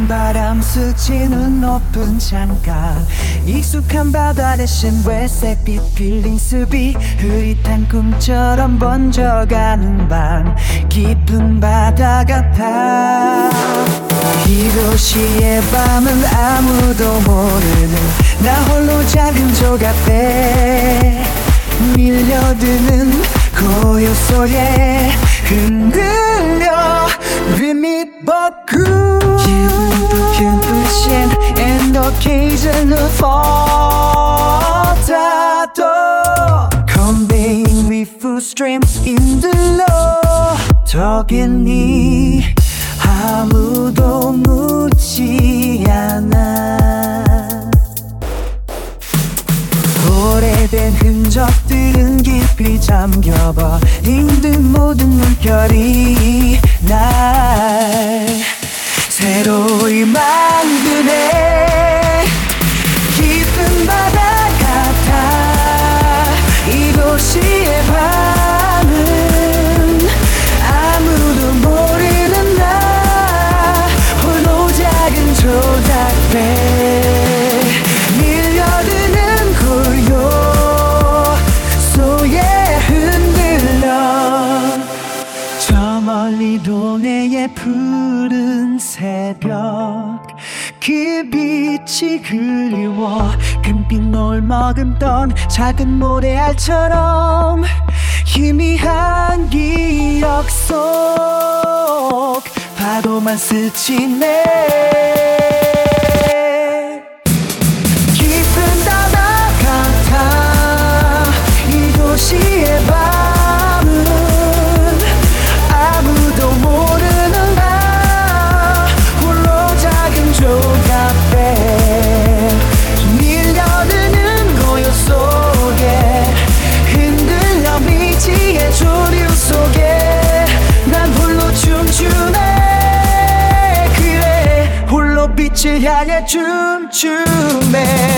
바람 스치는 높은 창가, 익숙한 바다 대신 회색빛 빌린 숲이 흐릿한 꿈처럼 번져가는 밤, 깊은 바다 같아. 이 도시의 밤은 아무도 모르는 나 홀로 작은 조각배, 밀려드는 고요 속에 흔들려 beneath the cool. 기분 pushing and occasional potato conveying with full streams in the law. 저기니 아무도 묻지 않아. 오래된 흔적들은 깊이 잠겨버린 듯 모든 물결이 날 새로이 만드네. 깊은 바다 같아 이 도시의 밤은. 아무도 모르는 나 홀로 작은 조작배, 밀려드는 고요 속에 흔들려. 저 멀리 동해의 푸른 새벽, 그 빛이 그리워. 금빛 노을 머금던 작은 모래알처럼 희미한 기억 속 파도만 스치네. 깊은 바다 같아 이 도시의 밤은. 아무도 모르는 나 홀로 작은 조각배, 밀려드는 고요 속에 흔들려 미지의 조류 속에 난 홀로 춤추네. 그래 홀로 빛을 향해 춤추네.